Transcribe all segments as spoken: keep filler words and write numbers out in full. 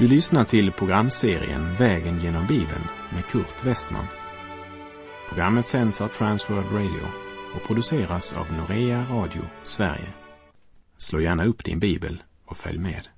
Du lyssnar till programserien Vägen genom Bibeln med Kurt Westman. Programmet sänds av Transworld Radio och produceras av Norea Radio Sverige. Slå gärna upp din bibel och följ med.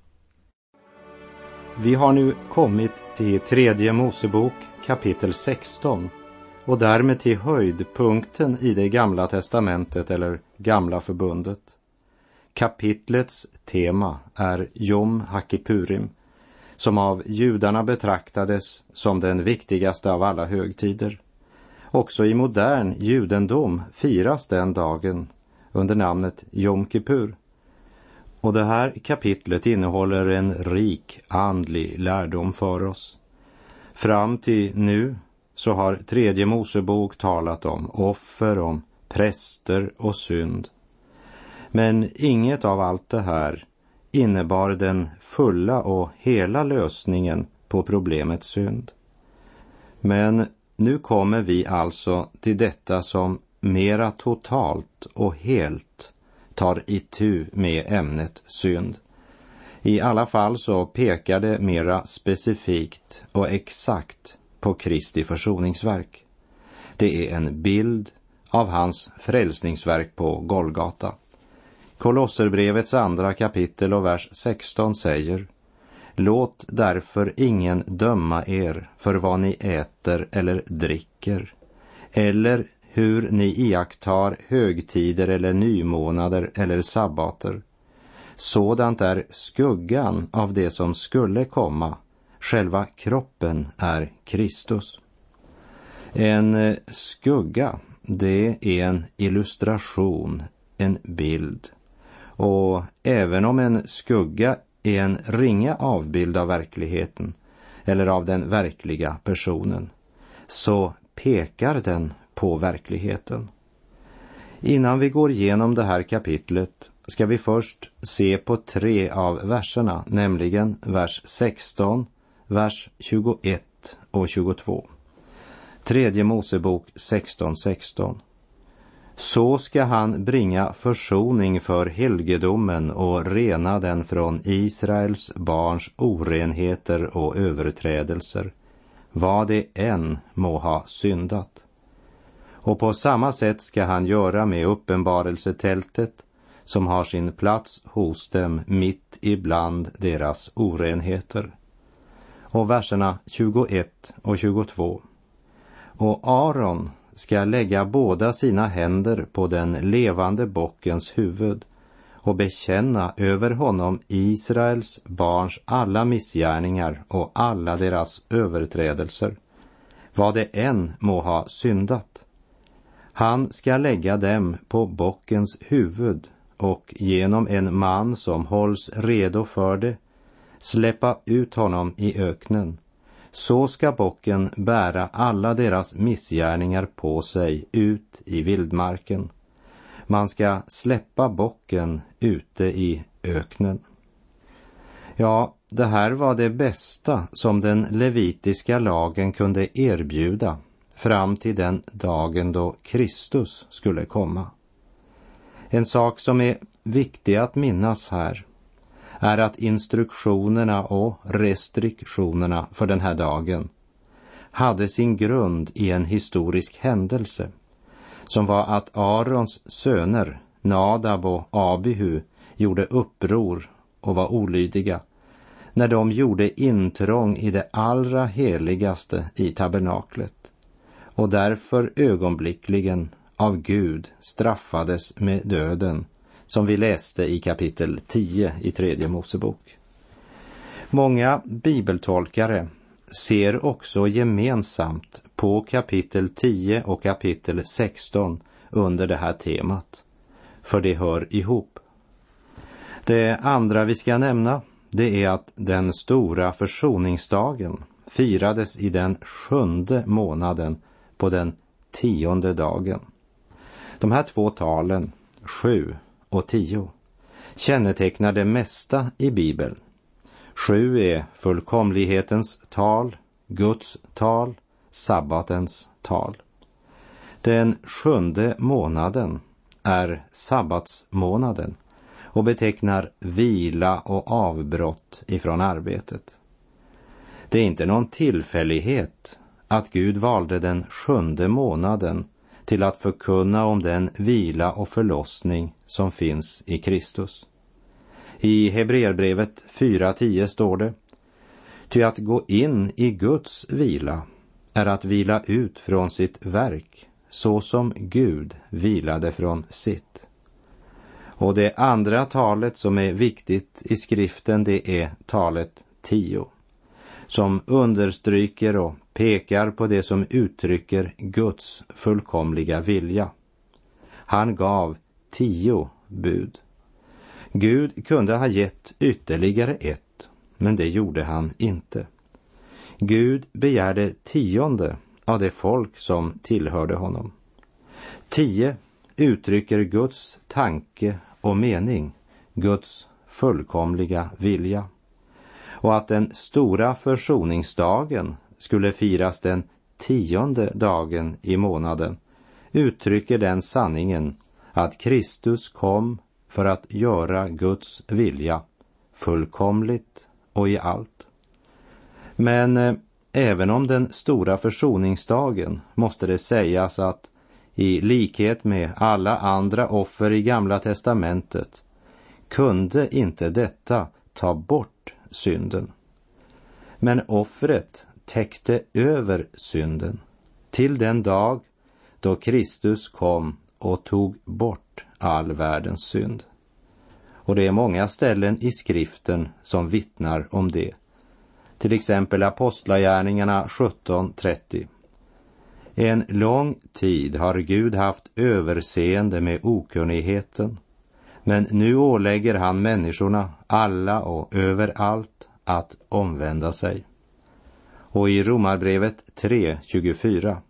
Vi har nu kommit till tredje Mosebok kapitel sexton och därmed till höjdpunkten i det gamla testamentet eller gamla förbundet. Kapitlets tema är Jom Hakkipurim, som av judarna betraktades som den viktigaste av alla högtider. Också i modern judendom firas den dagen under namnet Jom Kippur. Och det här kapitlet innehåller en rik andlig lärdom för oss. Fram till nu så har tredje Mosebok talat om offer, om präster och synd. Men inget av allt det här innebar den fulla och hela lösningen på problemet synd. Men nu kommer vi alltså till detta som mera totalt och helt tar itu med ämnet synd. I alla fall så pekar det mera specifikt och exakt på Kristi försoningsverk. Det är en bild av hans frälsningsverk på Golgata. Kolosserbrevets andra kapitel och vers sexton säger: Låt därför ingen döma er för vad ni äter eller dricker, eller hur ni iakttar högtider eller nymånader eller sabbater. Sådant är skuggan av det som skulle komma. Själva kroppen är Kristus. En skugga, det är en illustration, en bild. Och även om en skugga är en ringa avbild av verkligheten eller av den verkliga personen, så pekar den på verkligheten. Innan vi går igenom det här kapitlet ska vi först se på tre av verserna, nämligen vers sexton, vers tjugoett och tjugotvå. Tredje Mosebok sexton sexton. Så ska han bringa försoning för helgedomen och rena den från Israels barns orenheter och överträdelser, vad det än må ha syndat. Och på samma sätt ska han göra med uppenbarelsetältet, som har sin plats hos dem mitt ibland deras orenheter. Och verserna tjugoett och tjugotvå. Och Aron ska lägga båda sina händer på den levande bockens huvud och bekänna över honom Israels barns alla missgärningar och alla deras överträdelser, vad det än må ha syndat. Han ska lägga dem på bockens huvud och genom en man som hålls redo för det släppa ut honom i öknen. Så ska bocken bära alla deras missgärningar på sig ut i vildmarken. Man ska släppa bocken ute i öknen. Ja, det här var det bästa som den levitiska lagen kunde erbjuda fram till den dagen då Kristus skulle komma. En sak som är viktig att minnas här är att instruktionerna och restriktionerna för den här dagen hade sin grund i en historisk händelse, som var att Arons söner Nadab och Abihu gjorde uppror och var olydiga när de gjorde intrång i det allra heligaste i tabernaklet, och därför ögonblickligen av Gud straffades med döden, som vi läste i kapitel tio i tredje Mosebok. Många bibeltolkare ser också gemensamt på kapitel tio och kapitel sexton under det här temat, för det hör ihop. Det andra vi ska nämna, det är att den stora försoningsdagen firades i den sjunde månaden på den tionde dagen. De här två talen, sju och tio, kännetecknar det mesta i Bibeln. Sju är fullkomlighetens tal, Guds tal, sabbatens tal. Den sjunde månaden är sabbatsmånaden och betecknar vila och avbrott ifrån arbetet. Det är inte någon tillfällighet att Gud valde den sjunde månaden till att förkunna om den vila och förlossning som finns i Kristus. I Hebreerbrevet fyra tio står det: ty att gå in i Guds vila är att vila ut från sitt verk, så som Gud vilade från sitt. Och det andra talet som är viktigt i skriften, det är talet tio, som understryker och pekar på det som uttrycker Guds fullkomliga vilja. Han gav tio bud. Gud kunde ha gett ytterligare ett, men det gjorde han inte. Gud begärde tionde av det folk som tillhörde honom. Tio uttrycker Guds tanke och mening, Guds fullkomliga vilja. Och att den stora försoningsdagen skulle firas den tionde dagen i månaden uttrycker den sanningen att Kristus kom för att göra Guds vilja fullkomligt och i allt. Men eh, även om den stora försoningsdagen måste det sägas att i likhet med alla andra offer i Gamla testamentet kunde inte detta ta bort synden. Men offret täckte över synden till den dag då Kristus kom och tog bort all världens synd. Och det är många ställen i skriften som vittnar om det. Till exempel Apostlagärningarna sjutton trettio. En lång tid har Gud haft överseende med okunnigheten, men nu ålägger han människorna alla och överallt att omvända sig. Och i Romarbrevet tre tjugofyra.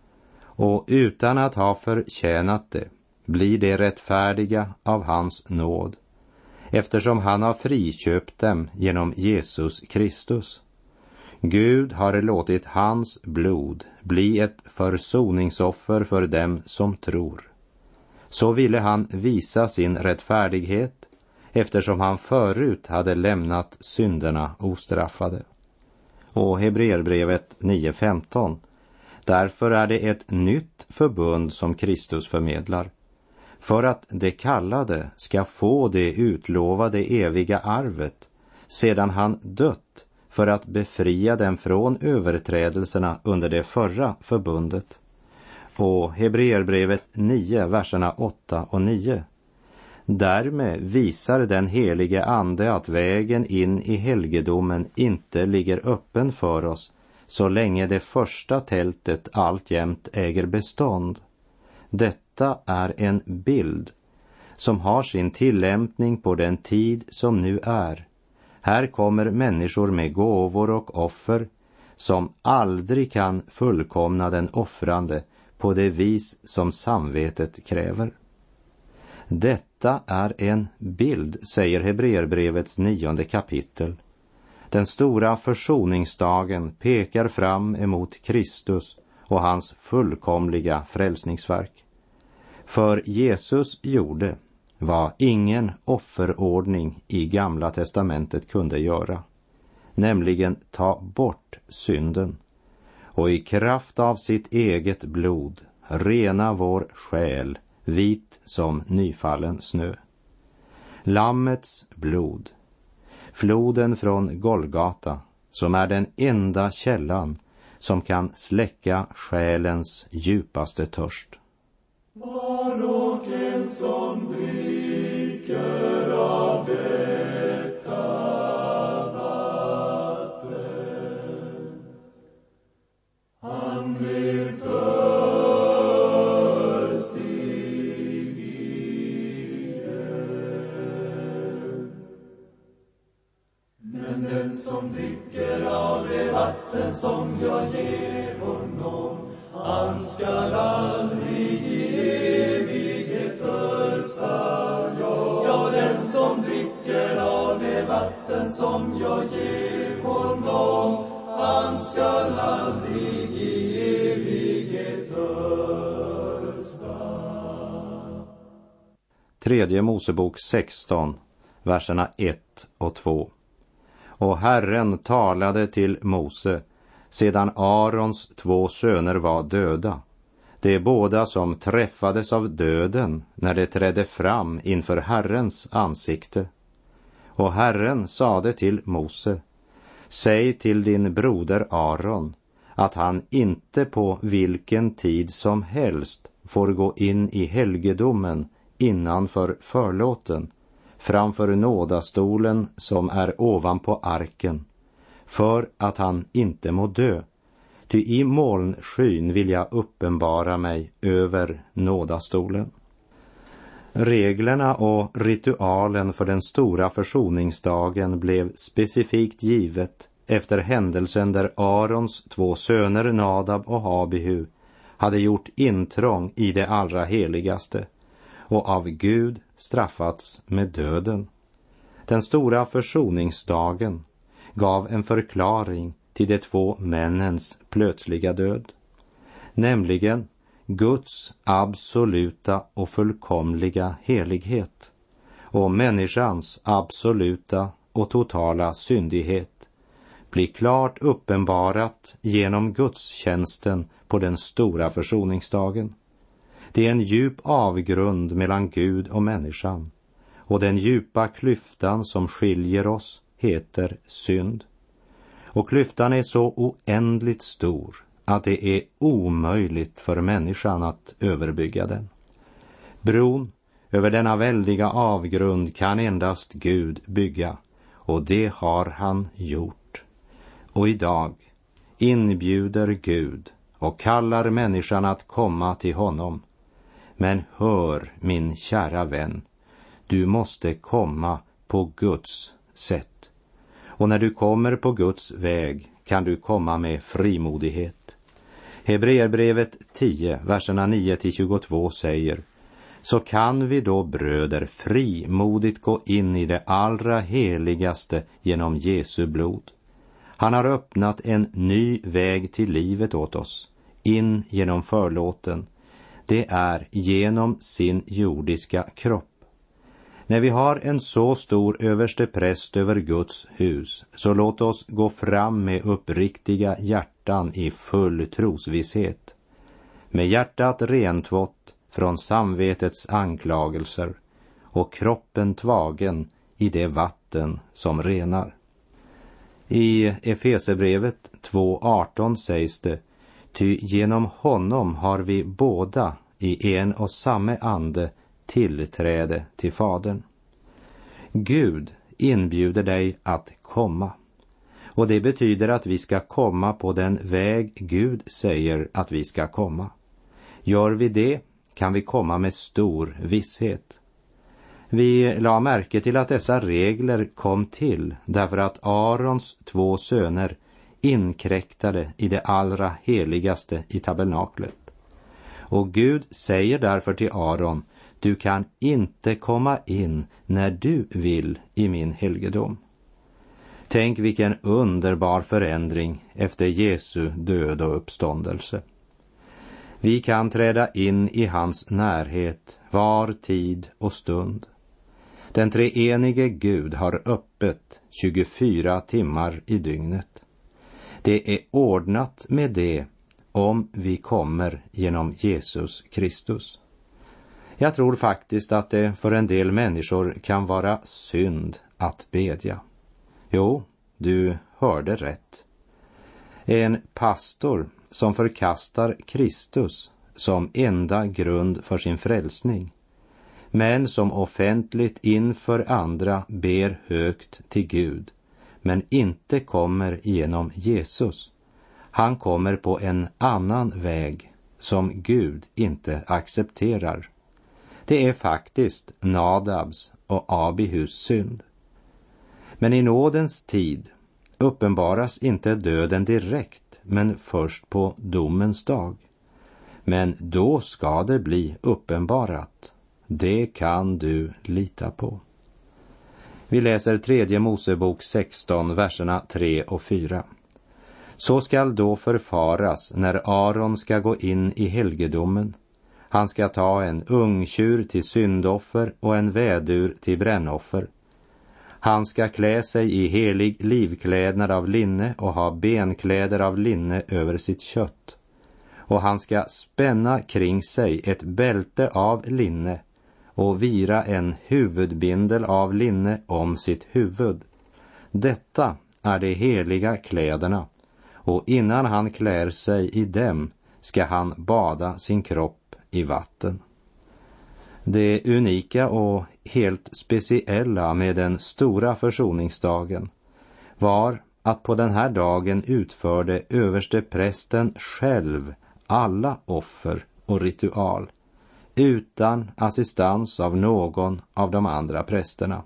Och utan att ha förtjänat det blir det rättfärdiga av hans nåd, eftersom han har friköpt dem genom Jesus Kristus. Gud har låtit hans blod bli ett försoningsoffer för dem som tror. Så ville han visa sin rättfärdighet, eftersom han förut hade lämnat synderna ostraffade. Och Hebreerbrevet nio femton. Därför är det ett nytt förbund som Kristus förmedlar, för att de kallade ska få det utlovade eviga arvet, sedan han dött för att befria dem från överträdelserna under det förra förbundet. Och Hebreerbrevet nio, verserna åtta och nio. Därmed visar den helige ande att vägen in i helgedomen inte ligger öppen för oss så länge det första tältet alltjämt äger bestånd. Detta är en bild som har sin tillämpning på den tid som nu är. Här kommer människor med gåvor och offer som aldrig kan fullkomna den offrande på det vis som samvetet kräver. Detta är en bild, säger Hebreerbrevets nionde kapitel. Den stora försoningsdagen pekar fram emot Kristus och hans fullkomliga frälsningsverk. För Jesus gjorde vad ingen offerordning i Gamla testamentet kunde göra, nämligen ta bort synden och i kraft av sitt eget blod rena vår själ vit som nyfallen snö. Lammets blod, floden från Golgata, som är den enda källan som kan släcka själens djupaste törst. Var och en som dricker av detta vatten, han blir törstig igen. Men den som dricker av det vatten som jag ger honom, han skall aldrig i evighet törsta. Ja, den som dricker av det vatten som jag ger honom, han skall aldrig i evighet törsta. Tredje Mosebok sexton, verserna ett och två. Och Herren talade till Mose sedan Arons två söner var döda, de båda som träffades av döden när de trädde fram inför Herrens ansikte. Och Herren sade till Mose: säg till din broder Aron att han inte på vilken tid som helst får gå in i helgedomen innanför förlåten, framför nådastolen som är ovanpå arken, för att han inte må dö. Ty i molnskyn vill jag uppenbara mig över nådastolen. Reglerna och ritualen för den stora försoningsdagen blev specifikt givet efter händelsen där Arons två söner Nadab och Abihu hade gjort intrång i det allra heligaste och av Gud straffats med döden. Den stora försoningsdagen gav en förklaring till de två männens plötsliga död, nämligen Guds absoluta och fullkomliga helighet och människans absoluta och totala syndighet blir klart uppenbarat genom gudstjänsten på den stora försoningsdagen. Det är en djup avgrund mellan Gud och människan, och den djupa klyftan som skiljer oss heter synd. Och klyftan är så oändligt stor att det är omöjligt för människan att överbygga den. Bron över denna väldiga avgrund kan endast Gud bygga, och det har han gjort. Och idag inbjuder Gud och kallar människan att komma till honom. Men hör, min kära vän, du måste komma på Guds sätt. Och när du kommer på Guds väg kan du komma med frimodighet. Hebreerbrevet tio, verserna nio till tjugotvå säger: så kan vi då, bröder, frimodigt gå in i det allra heligaste genom Jesu blod. Han har öppnat en ny väg till livet åt oss, in genom förlåten. Det är genom sin jordiska kropp. När vi har en så stor överstepräst över Guds hus, så låt oss gå fram med uppriktiga hjärtan i full trosvisshet, med hjärtat rentvått från samvetets anklagelser och kroppen tvagen i det vatten som renar. I Efesebrevet två arton sägs det: ty genom honom har vi båda i en och samma ande tillträde till Fadern. Gud inbjuder dig att komma. Och det betyder att vi ska komma på den väg Gud säger att vi ska komma. Gör vi det kan vi komma med stor visshet. Vi la märke till att dessa regler kom till därför att Arons två söner inkräktade i det allra heligaste i tabernaklet. Och Gud säger därför till Aron: du kan inte komma in när du vill i min helgedom. Tänk vilken underbar förändring efter Jesu död och uppståndelse. Vi kan träda in i hans närhet var tid och stund. Den treenige Gud har öppet tjugofyra timmar i dygnet. Det är ordnat med det om vi kommer genom Jesus Kristus. Jag tror faktiskt att det för en del människor kan vara synd att bedja. Jo, du hörde rätt. En pastor som förkastar Kristus som enda grund för sin frälsning, men som offentligt inför andra ber högt till Gud, men inte kommer genom Jesus. Han kommer på en annan väg som Gud inte accepterar. Det är faktiskt Nadabs och Abihus synd. Men i nådens tid uppenbaras inte döden direkt, men först på domens dag. Men då ska det bli uppenbarat. Det kan du lita på. Vi läser tredje Mosebok sexton, verserna tre och fyra. Så skall då förfaras när Aron ska gå in i helgedomen. Han ska ta en ungtjur till syndoffer och en vädur till brännoffer. Han ska klä sig i helig livklädnad av linne och ha benkläder av linne över sitt kött. Och han ska spänna kring sig ett bälte av linne och vira en huvudbindel av linne om sitt huvud. Detta är de heliga kläderna, och innan han klär sig i dem ska han bada sin kropp i vatten. Det unika och helt speciella med den stora försoningsdagen var att på den här dagen utförde överste prästen själv alla offer och ritual utan assistans av någon av de andra prästerna.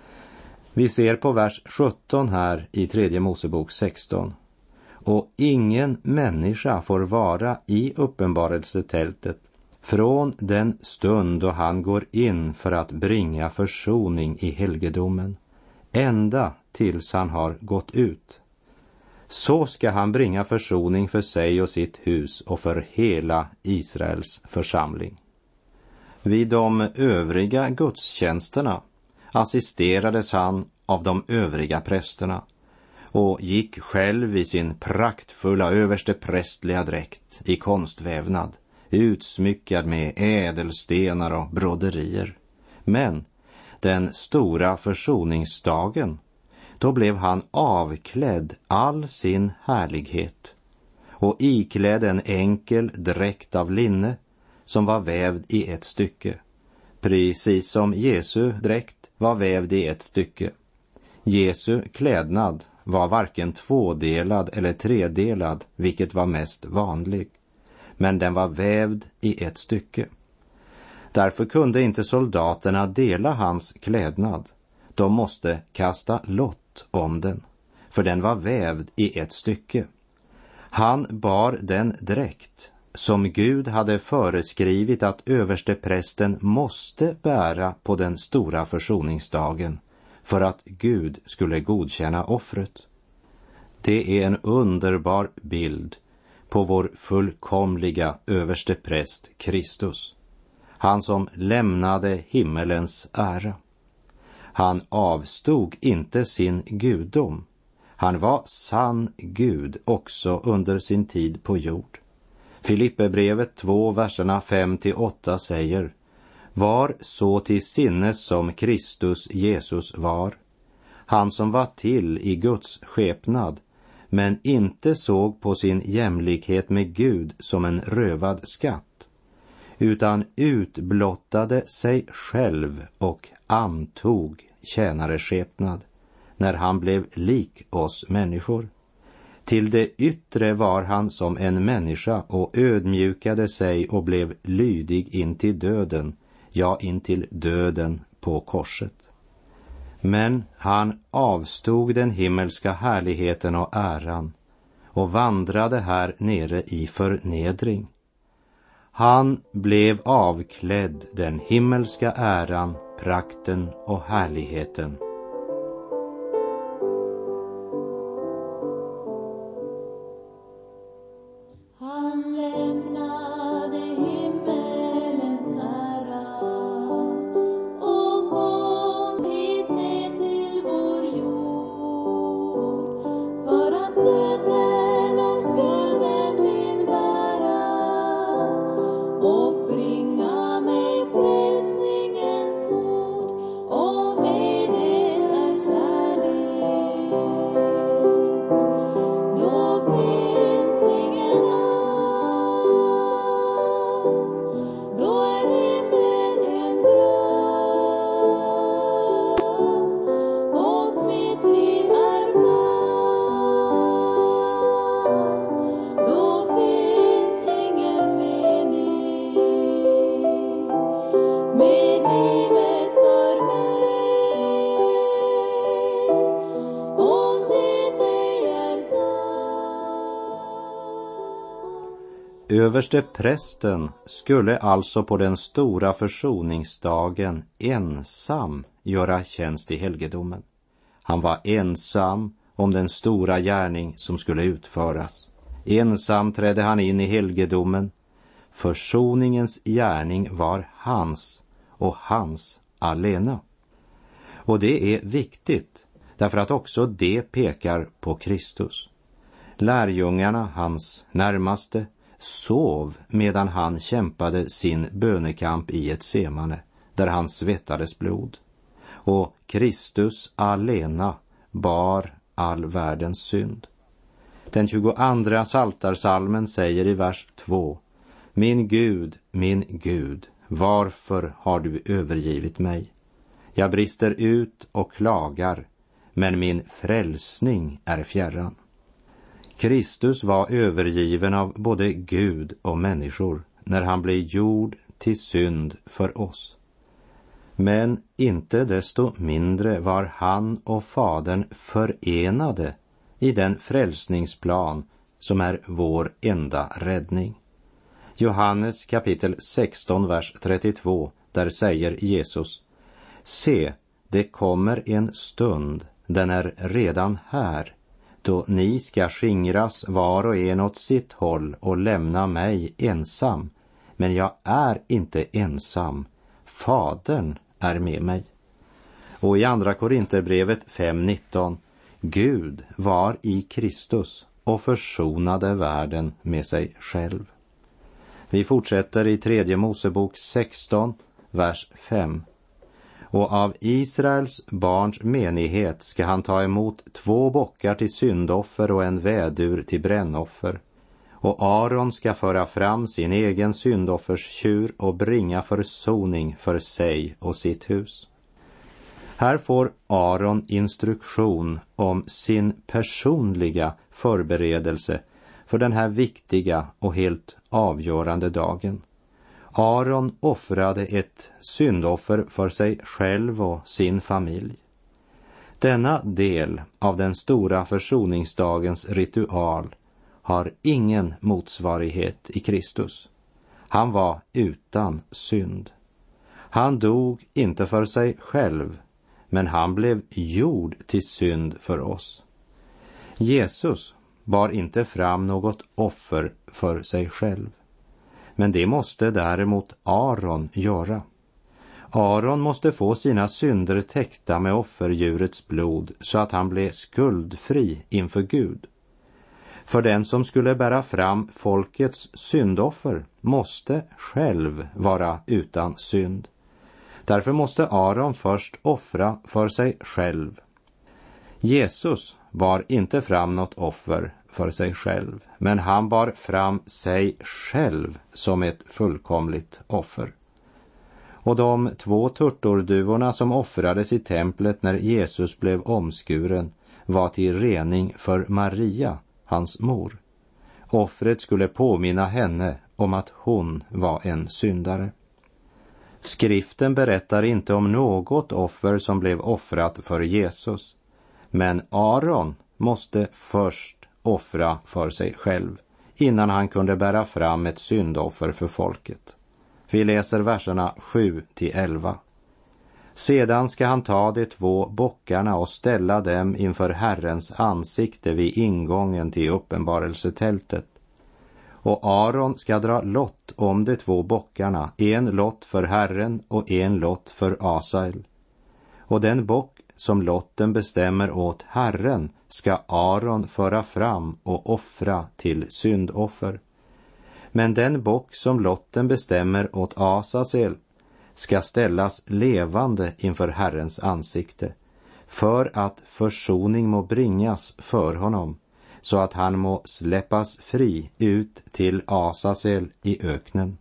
Vi ser på vers sjutton här i tredje Mosebok sexton. Och ingen människa får vara i uppenbarelsetältet från den stund då han går in för att bringa försoning i helgedomen, ända tills han har gått ut. Så ska han bringa försoning för sig och sitt hus och för hela Israels församling. Vid de övriga gudstjänsterna assisterades han av de övriga prästerna och gick själv i sin praktfulla översteprästliga dräkt i konstvävnad, utsmyckad med ädelstenar och broderier. Men den stora försoningsdagen, då blev han avklädd all sin härlighet och iklädd en enkel dräkt av linne som var vävd i ett stycke, precis som Jesu dräkt var vävd i ett stycke. Jesu klädnad var varken tvådelad eller tredelad, vilket var mest vanligt, men den var vävd i ett stycke. Därför kunde inte soldaterna dela hans klädnad. De måste kasta lott om den, för den var vävd i ett stycke. Han bar den dräkt som Gud hade föreskrivit att översteprästen måste bära på den stora försoningsdagen för att Gud skulle godkänna offret. Det är en underbar bild på vår fullkomliga överstepräst Kristus, han som lämnade himmelens ära. Han avstod inte sin gudom. Han var sann Gud också under sin tid på jord. Filipperbrevet två, verserna fem till åtta säger: var så till sinnes som Kristus Jesus var, han som var till i Guds skepnad, men inte såg på sin jämlikhet med Gud som en rövad skatt, utan utblottade sig själv och antog tjänareskepnad när han blev lik oss människor. Till det yttre var han som en människa och ödmjukade sig och blev lydig in till döden, ja, in till döden på korset. Men han avstod den himmelska härligheten och äran och vandrade här nere i förnedring. Han blev avklädd den himmelska äran, prakten och härligheten. Överste prästen skulle alltså på den stora försoningsdagen ensam göra tjänst i helgedomen. Han var ensam om den stora gärning som skulle utföras. Ensam trädde han in i helgedomen. Försoningens gärning var hans och hans alena. Och det är viktigt, därför att också det pekar på Kristus. Lärjungarna, hans närmaste, sov medan han kämpade sin bönekamp i ett semane, där han svettades blod. Och Kristus alena bar all världens synd. Den tjugoandra psaltarpsalmen säger i vers två: Min Gud, min Gud, varför har du övergivit mig? Jag brister ut och klagar, men min frälsning är fjärran. Kristus var övergiven av både Gud och människor när han blev gjord till synd för oss. Men inte desto mindre var han och Fadern förenade i den frälsningsplan som är vår enda räddning. Johannes kapitel sexton, vers trettiotvå, där säger Jesus: Se, det kommer en stund, den är redan här, då ni ska skingras var och en åt sitt håll och lämna mig ensam. Men jag är inte ensam, Fadern är med mig. Och i andra Korinterbrevet fem nitton: Gud var i Kristus och försonade världen med sig själv. Vi fortsätter i tredje Mosebok sexton, vers fem. Och av Israels barns menighet ska han ta emot två bockar till syndoffer och en vädur till brännoffer. Och Aron ska föra fram sin egen syndofferstjur och bringa försoning för sig och sitt hus. Här får Aron instruktion om sin personliga förberedelse för den här viktiga och helt avgörande dagen. Aron offrade ett syndoffer för sig själv och sin familj. Denna del av den stora försoningsdagens ritual har ingen motsvarighet i Kristus. Han var utan synd. Han dog inte för sig själv, men han blev gjord till synd för oss. Jesus bar inte fram något offer för sig själv. Men det måste däremot Aron göra. Aron måste få sina synder täckta med offerdjurets blod så att han blev skuldfri inför Gud. För den som skulle bära fram folkets syndoffer måste själv vara utan synd. Därför måste Aron först offra för sig själv. Jesus bar inte fram något offer för sig själv, men han bar fram sig själv som ett fullkomligt offer. Och de två turturduvorna som offrades i templet när Jesus blev omskuren var till rening för Maria, hans mor. Offret skulle påminna henne om att hon var en syndare. Skriften berättar inte om något offer som blev offrat för Jesus, men Aron måste först offra för sig själv innan han kunde bära fram ett syndoffer för folket. Vi läser verserna sju till elva. Sedan ska han ta de två bockarna och ställa dem inför Herrens ansikte vid ingången till uppenbarelsetältet. Och Aron ska dra lott om de två bockarna, en lott för Herren och en lott för Asael. Och den bock som lotten bestämmer åt Herren ska Aron föra fram och offra till syndoffer. Men den bock som lotten bestämmer åt Asael ska ställas levande inför Herrens ansikte, för att försoning må bringas för honom, så att han må släppas fri ut till Asael i öknen.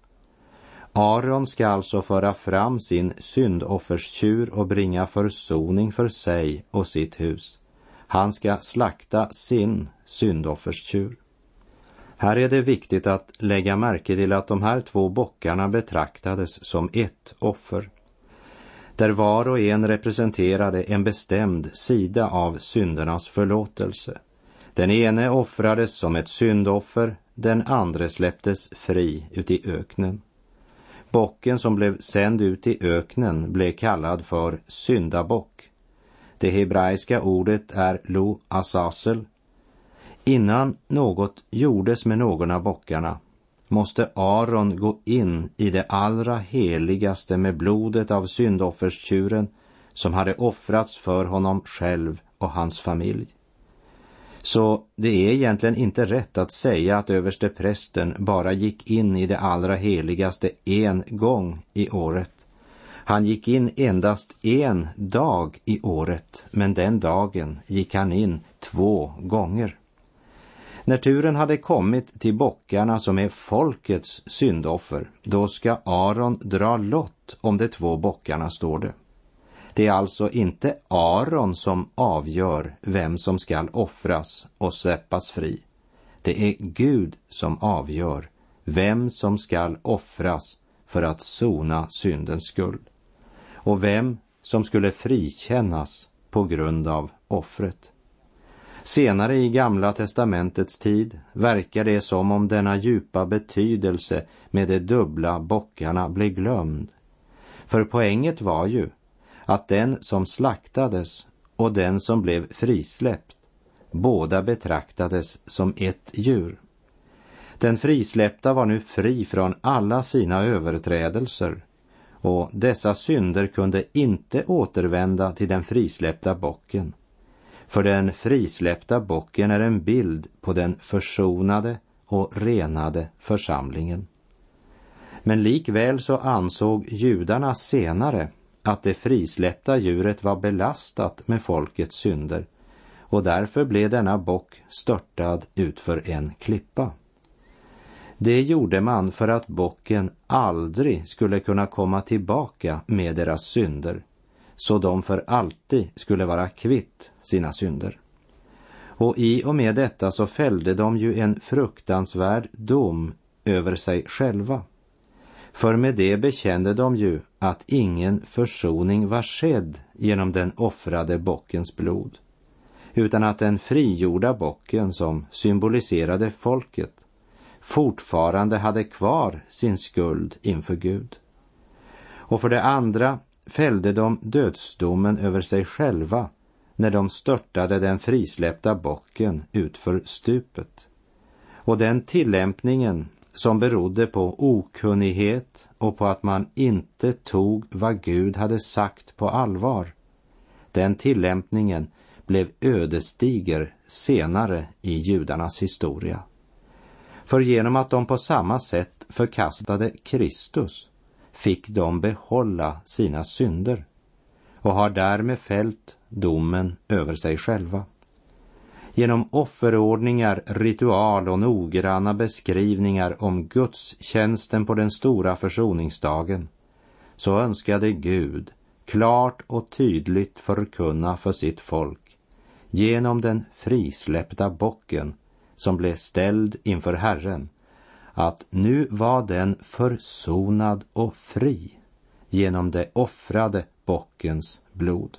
Aron ska alltså föra fram sin syndofferstjur och bringa försoning för sig och sitt hus. Han ska slakta sin syndofferstjur. Här är det viktigt att lägga märke till att de här två bockarna betraktades som ett offer, där var och en representerade en bestämd sida av syndernas förlåtelse. Den ene offrades som ett syndoffer, den andra släpptes fri ut i öknen. Bocken som blev sänd ut i öknen blev kallad för syndabock. Det hebraiska ordet är lo azazel. Innan något gjordes med någon av bockarna måste Aron gå in i det allra heligaste med blodet av syndofferstjuren som hade offrats för honom själv och hans familj. Så det är egentligen inte rätt att säga att översteprästen bara gick in i det allra heligaste en gång i året. Han gick in endast en dag i året, men den dagen gick han in två gånger. När turen hade kommit till bockarna som är folkets syndoffer, då ska Aron dra lott om de två bockarna, står det. Det är alltså inte Aron som avgör vem som ska offras och släppas fri. Det är Gud som avgör vem som ska offras för att sona syndens skuld, och vem som skulle frikännas på grund av offret. Senare i Gamla testamentets tid verkar det som om denna djupa betydelse med de dubbla bockarna blev glömd. För poänget var ju att den som slaktades och den som blev frisläppt, båda betraktades som ett djur. Den frisläppta var nu fri från alla sina överträdelser, och dessa synder kunde inte återvända till den frisläppta bocken. För den frisläppta bocken är en bild på den försonade och renade församlingen. Men likväl så ansåg judarna senare att det frisläppta djuret var belastat med folkets synder, och därför blev denna bock störtad utför en klippa. Det gjorde man för att bocken aldrig skulle kunna komma tillbaka med deras synder, så de för alltid skulle vara kvitt sina synder. Och i och med detta så fällde de ju en fruktansvärd dom över sig själva. För med det bekände de ju att ingen försoning var skedd genom den offrade bockens blod, utan att den frigjorda bocken, som symboliserade folket, fortfarande hade kvar sin skuld inför Gud. Och för det andra fällde de dödsdomen över sig själva när de störtade den frisläppta bocken utför stupet. Och den tillämpningen, som berodde på okunnighet och på att man inte tog vad Gud hade sagt på allvar, den tillämpningen blev ödesdiger senare i judarnas historia. För genom att de på samma sätt förkastade Kristus fick de behålla sina synder och har därmed fällt domen över sig själva. Genom offerordningar, ritual och noggranna beskrivningar om Guds tjänsten på den stora försoningsdagen, så önskade Gud klart och tydligt förkunna för sitt folk genom den frisläppta bocken som blev ställd inför Herren, att nu var den försonad och fri genom det offrade bockens blod.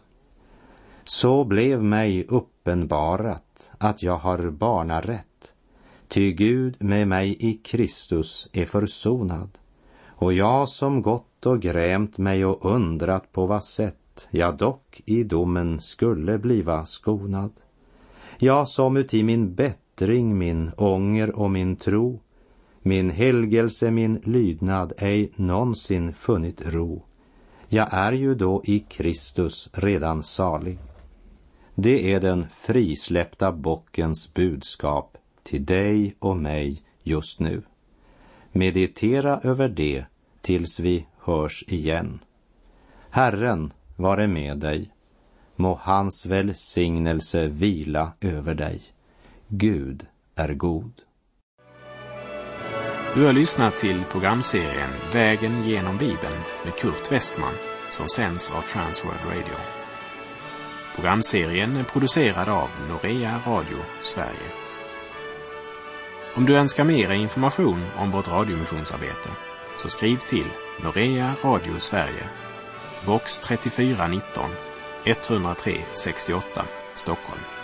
Så blev mig uppenbarat att jag har barnarätt, ty Gud med mig i Kristus är försonad, och jag som gått och grämt mig och undrat på vad sätt jag dock i domen skulle bliva skonad. Jag som uti min bättring, min ånger och min tro, min helgelse, min lydnad ej någonsin funnit ro. Jag är ju då i Kristus redan salig. Det är den frisläppta bockens budskap till dig och mig just nu. Meditera över det tills vi hörs igen. Herren vare med dig. Må hans välsignelse vila över dig. Gud är god. Du har lyssnat till programserien Vägen genom Bibeln med Kurt Westman, som sänds av Transworld Radio. Programserien är producerad av Norea Radio Sverige. Om du önskar mer information om vårt radiomissionsarbete, så skriv till Norea Radio Sverige, box trettiofyra nitton, etthundratre sextioåtta, Stockholm.